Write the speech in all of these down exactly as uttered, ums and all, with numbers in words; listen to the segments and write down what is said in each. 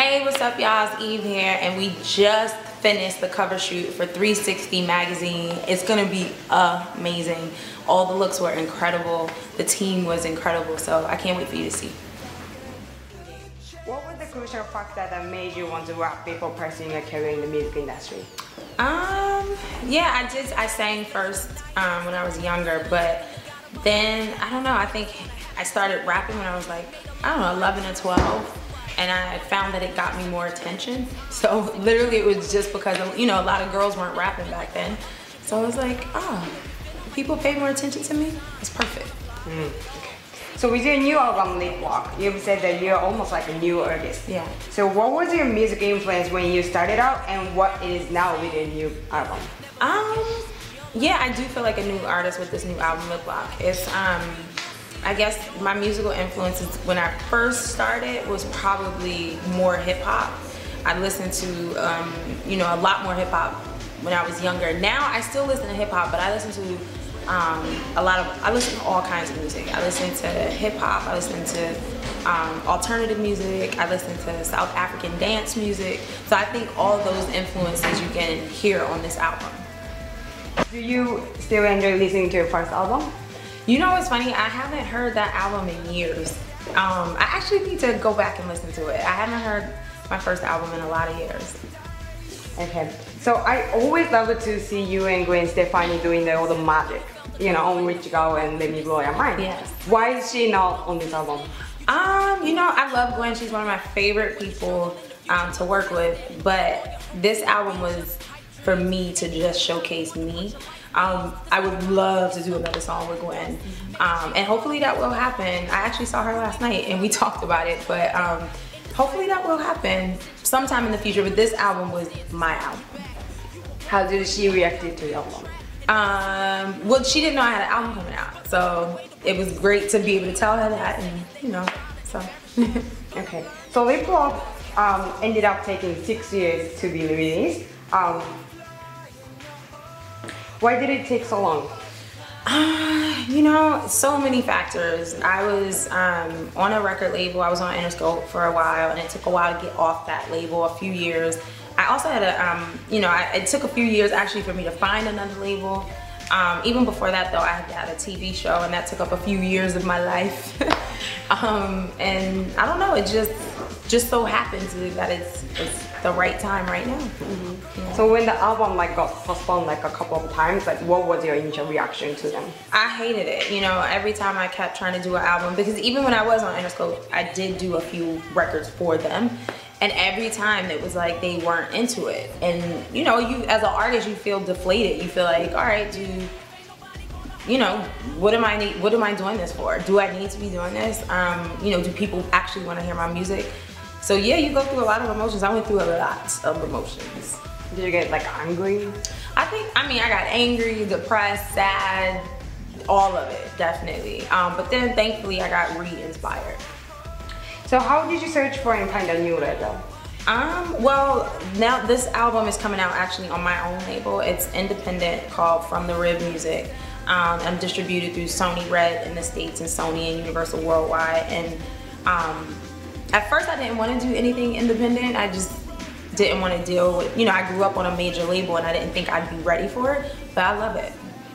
Hey, what's up y'all? It's Eve here, and we just finished the cover shoot for three sixty magazine. It's gonna be amazing. All the looks were incredible. The team was incredible, so I can't wait for you to see. What was the crucial factor that made you want to rap before pursuing a career in the music industry? Um, yeah, I did, I sang first um, when I was younger, but then, I don't know, I think I started rapping when I was like, I don't know, eleven or twelve. And I found that it got me more attention. So literally it was just because, of, you know, a lot of girls weren't rapping back then. So I was like, oh, people pay more attention to me? It's perfect. Mm. So with your new album, Lip Lock, you've said that you're almost like a new artist. Yeah. So what was your music influence when you started out and what it is now with your new album? Um, yeah, I do feel like a new artist with this new album, Lip Lock. It's, um, I guess my musical influences when I first started was probably more hip hop. I listened to, um, you know, a lot more hip hop when I was younger. Now I still listen to hip hop, but I listen to um, a lot of, I listen to all kinds of music. I listen to hip hop, I listen to um, alternative music, I listen to South African dance music. So I think all those influences you can hear on this album. Do you still enjoy listening to your first album? You know what's funny? I haven't heard that album in years. Um, I actually need to go back and listen to it. I haven't heard my first album in a lot of years. Okay, so I always loved to see you and Gwen Stefani doing the, all the magic, you know, on Rich Girl and Let Me Blow Your Mind. Yes. Why is she not on this album? Um, you know, I love Gwen. She's one of my favorite people um, to work with, but this album was for me to just showcase me. Um, I would love to do another song with Gwen, um, and hopefully that will happen. I actually saw her last night and we talked about it, but um, hopefully that will happen sometime in the future, but this album was my album. How did she react to the album? Um, well, she didn't know I had an album coming out, so it was great to be able to tell her that, and you know, so. Okay, so Lip Lock um, ended up taking six years to be released. Um, Why did it take so long? Uh, you know, so many factors. I was um, on a record label. I was on Interscope for a while, and it took a while to get off that label, a few years. I also had a, um, you know, I, it took a few years actually for me to find another label. Um, even before that though, I had had a T V show, and that took up a few years of my life. um, and I don't know, it just, just so happens that it's, it's the right time right now. Mm-hmm. Yeah. So when the album like got postponed like a couple of times, like what was your initial reaction to them? I hated it. You know, every time I kept trying to do an album, because even when I was on Interscope, I did do a few records for them. And every time it was like they weren't into it. And you know, you as an artist, you feel deflated. You feel like, all right, do you know, what am I need, what am I doing this for? Do I need to be doing this? Um, you know, do people actually want to hear my music? So yeah, you go through a lot of emotions. I went through a lot of emotions. Did you get like angry? I think, I mean, I got angry, depressed, sad, all of it, definitely. Um, but then thankfully I got re-inspired. So how did you search for and find a new label? Um, well, now this album is coming out actually on my own label. It's independent, called From the Rib Music. Um, I'm distributed through Sony Red in the States and Sony and Universal Worldwide. And um, at first I didn't want to do anything independent. I just didn't want to deal with, you know, I grew up on a major label and I didn't think I'd be ready for it, but I love it.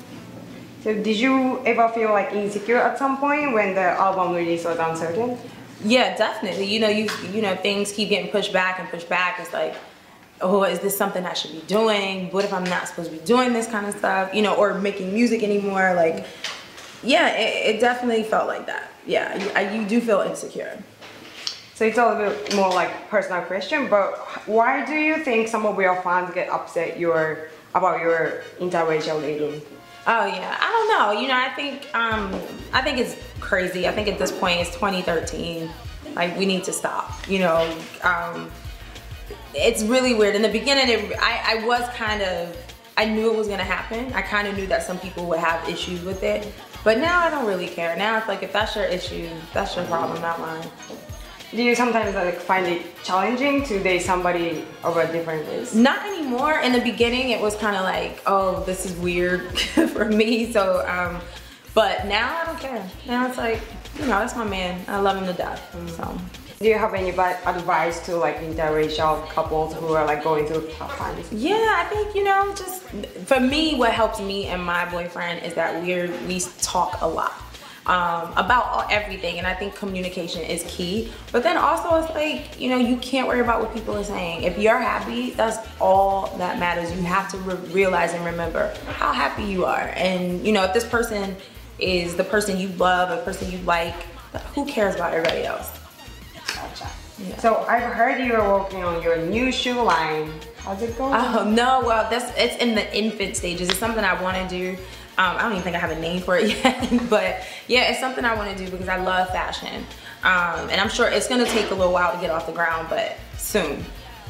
So did you ever feel like insecure at some point when the album release was uncertain? Yeah, definitely. You know, you you know, things keep getting pushed back and pushed back. It's like, oh, is this something I should be doing? What if I'm not supposed to be doing this kind of stuff? You know, or making music anymore? Like, yeah, it, it definitely felt like that. Yeah, you, you do feel insecure. So it's a little bit more like personal question, but why do you think some of your fans get upset your about your interracial dating? Oh yeah, I don't know. You know, I think um, I think it's crazy. I think at this point it's twenty thirteen. Like we need to stop. You know, um, it's really weird. In the beginning, it, I, I was kind of, I knew it was gonna happen. I kind of knew that some people would have issues with it, but now I don't really care. Now it's like if that's your issue, that's your problem, not mine. Do you sometimes like find it challenging to date somebody of a different race? Not anymore. In the beginning, it was kind of like, oh, this is weird for me. So, um, but now I don't care. Now it's like, you know, that's my man. I love him to death. So. Do you have any bad advice to like interracial couples who are like going through tough times? Yeah, I think, you know, just for me, what helps me and my boyfriend is that we're, we talk a lot. Um, about all, everything, and I think communication is key. But then also it's like, you know, you can't worry about what people are saying. If you're happy, that's all that matters. You have to re realize and remember how happy you are. And you know, if this person is the person you love, a person you like, who cares about everybody else? Gotcha. Yeah. So I've heard you are working on your new shoe line. How's it going? Oh no, well that's it's in the infant stages. It's something I want to do. Um, I don't even think I have a name for it yet, but yeah, it's something I want to do because I love fashion. Um, and I'm sure it's going to take a little while to get off the ground, but soon.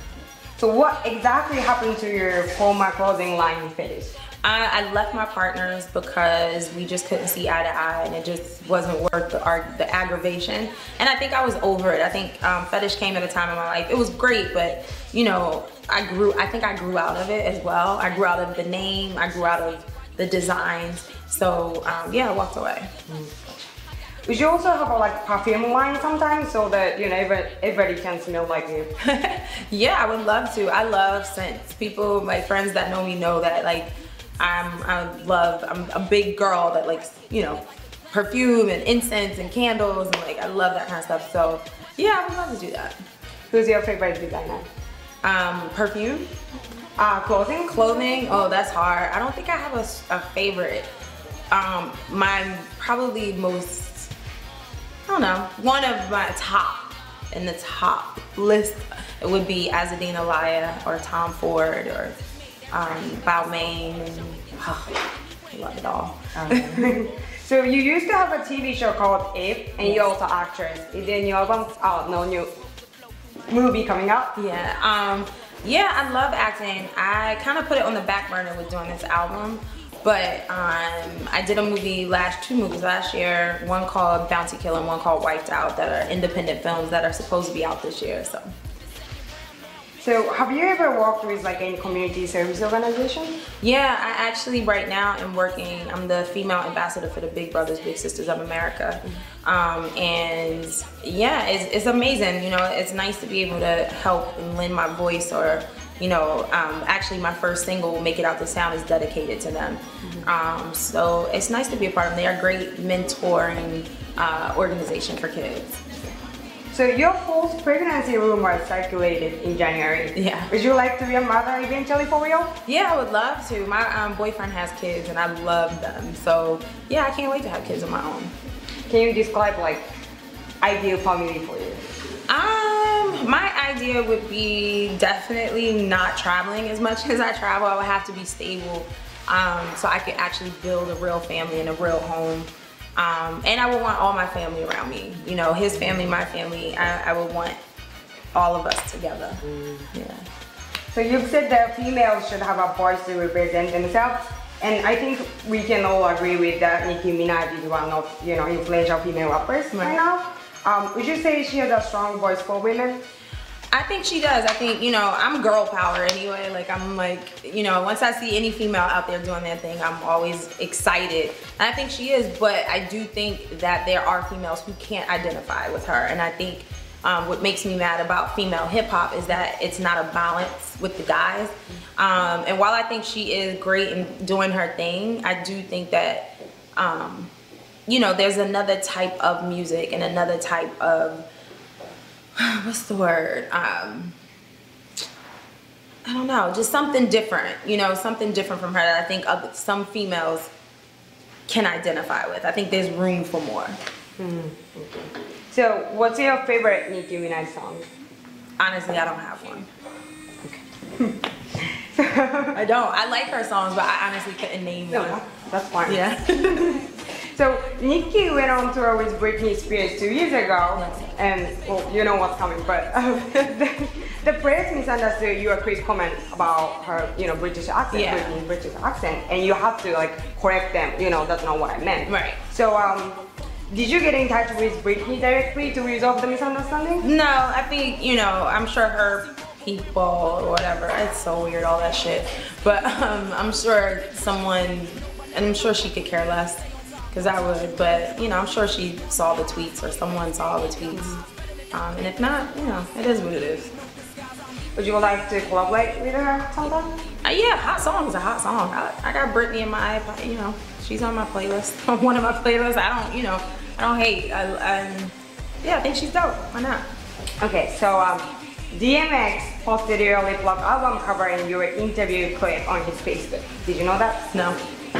So what exactly happened to your former clothing line Fetish? I, I left my partners because we just couldn't see eye to eye, and it just wasn't worth the, our, the aggravation. And I think I was over it. I think um, Fetish came at a time in my life. It was great, but you know, I grew, I think I grew out of it as well. I grew out of the name, I grew out of the designs. So um, yeah, I walked away. Mm. Would you also have a like perfume line sometimes so that you know everybody, everybody can smell like you? Yeah, I would love to. I love scents. People, my friends that know me know that like I'm, I love, I'm a big girl that likes, you know, perfume and incense and candles, and like I love that kind of stuff. So yeah, I would love to do that. Who's your favorite designer? Um, perfume. Uh, clothing? Clothing, oh that's hard. I don't think I have a, a favorite. Um, my probably most, I don't know, one of my top, in the top list, it would be Azzedine Alaïa or Tom Ford or um, Balmain. Oh, I love it all. Um, so you used to have a T V show called If, and you're also actress. Is there new albums out, no new movie coming out? Yeah. Um, Yeah, I love acting. I kind of put it on the back burner with doing this album, but um, I did a movie last, two movies last year, one called Bounty Killer and one called Wiped Out, that are independent films that are supposed to be out this year. So, so have you ever worked with like any community service organization? Yeah, I actually right now am working, I'm the female ambassador for the Big Brothers Big Sisters of America. Um, and yeah, it's, it's amazing. You know, it's nice to be able to help and lend my voice, or, you know, um, actually my first single, Make It Out the Sound, is dedicated to them. Mm-hmm. um, so it's nice to be a part of them. They are a great mentoring uh, organization for kids. So your false pregnancy rumor circulated in January. Yeah. Would you like to be a mother eventually for real? Yeah, I would love to. My um, boyfriend has kids and I love them. So yeah, I can't wait to have kids of my own. Can you describe like ideal family for you? Um, my idea would be definitely not traveling as much as I travel. I would have to be stable, um, so I could actually build a real family and a real home. Um, and I would want all my family around me. You know, his family, my family. I, I would want all of us together. Mm. Yeah. So you've said that females should have a voice to represent themselves, and I think we can all agree with that. Nicki Minaj is one of, you know, influential female rappers right, right now. Um, would you say she has a strong voice for women? I think she does. I think, you know, I'm girl power anyway. Like, I'm like, you know, once I see any female out there doing their thing, I'm always excited. And I think she is, but I do think that there are females who can't identify with her. And I think um, what makes me mad about female hip hop is that it's not a balance with the guys. Um, and while I think she is great in doing her thing, I do think that, um, you know, there's another type of music and another type of, what's the word? Um, I don't know, just something different, you know, something different from her that I think other, some females can identify with. I think there's room for more. Mm-hmm. Okay. So, what's your favorite Nicki Minaj song? Honestly, I don't have one. Okay. I don't. I like her songs, but I honestly couldn't name no, one. That's fine. Yeah. So Nicki went on tour with Britney Spears two years ago, and well, you know what's coming, but um, the, the press misunderstood your quick comment about her, you know, British accent, yeah. Britney's British accent, and you have to like correct them. You know, that's not what I meant. Right. So um, did you get in touch with Britney directly to resolve the misunderstanding? No, I think, you know, I'm sure her people or whatever. It's so weird, all that shit. But um, I'm sure someone, and I'm sure she could care less. Because I would, but you know, I'm sure she saw the tweets or someone saw the tweets. Um, and if not, you know, it is what it is. Would you like to collaborate with her sometime? Uh, yeah, Hot Song is a hot song. I, I got Britney in my iPod, you know, she's on my playlist, on one of my playlists. I don't, you know, I don't hate. I, I, yeah, I think she's dope. Why not? Okay, so um, D M X posted your Lip Lock album cover and your interview clip on his Facebook. Did you know that? No.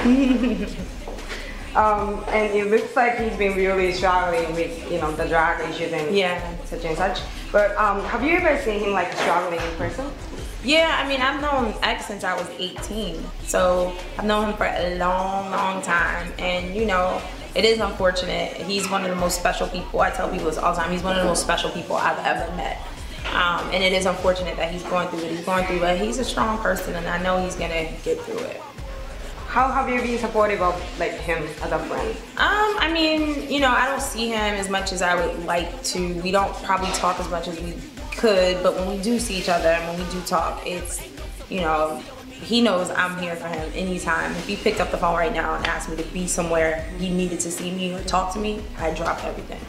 um, and it looks like he's been really struggling with, you know, the drug issues and yeah. such and such. But um, have you ever seen him like struggling in person? Yeah, I mean, I've known X since I was eighteen. So I've known him for a long, long time. And you know, it is unfortunate. He's one of the most special people. I tell people this all the time. He's one of the most special people I've ever met. Um, and it is unfortunate that he's going through what he's going through, but he's a strong person and I know he's gonna get through it. How have you been supportive of like him as a friend? Um, I mean, you know, I don't see him as much as I would like to. We don't probably talk as much as we could, but when we do see each other and when we do talk, it's, you know, he knows I'm here for him anytime. If he picked up the phone right now and asked me to be somewhere he needed to see me or talk to me, I'd drop everything.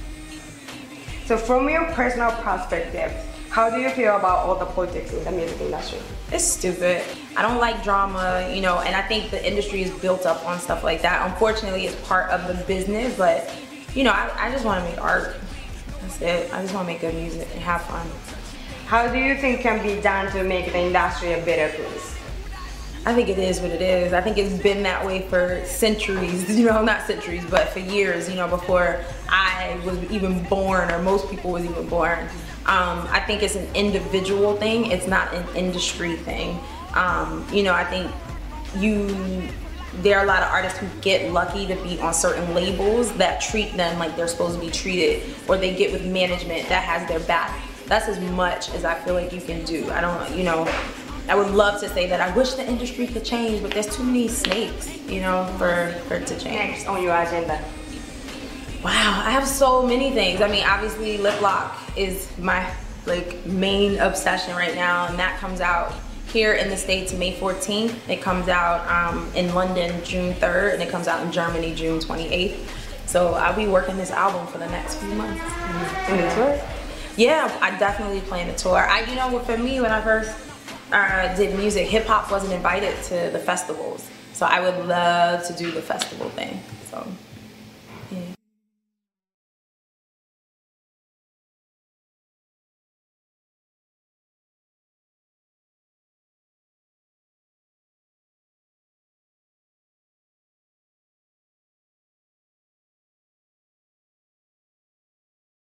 So from your personal perspective, how do you feel about all the politics in the music industry? It's stupid. I don't like drama, you know, and I think the industry is built up on stuff like that. Unfortunately, it's part of the business, but, you know, I, I just want to make art. That's it. I just want to make good music and have fun. How do you think can be done to make the industry a better place? I think it is what it is. I think it's been that way for centuries, you know, not centuries, but for years, you know, before I was even born or most people was even born. Um, I think it's an individual thing. It's not an industry thing. Um, you know, I think you, there are a lot of artists who get lucky to be on certain labels that treat them like they're supposed to be treated, or they get with management that has their back. That's as much as I feel like you can do. I don't, you know, I would love to say that I wish the industry could change, but there's too many snakes, you know, for, for it to change. Next on your agenda. Wow, I have so many things. I mean, obviously Lip Lock is my like main obsession right now, and that comes out here in the States May fourteenth. It comes out um, in London June third, and it comes out in Germany June twenty-eighth. So I'll be working this album for the next few months. Mm-hmm. And the tour? Yeah, I definitely plan a tour. I, you know, for me, when I first uh, did music, hip hop wasn't invited to the festivals. So I would love to do the festival thing. So.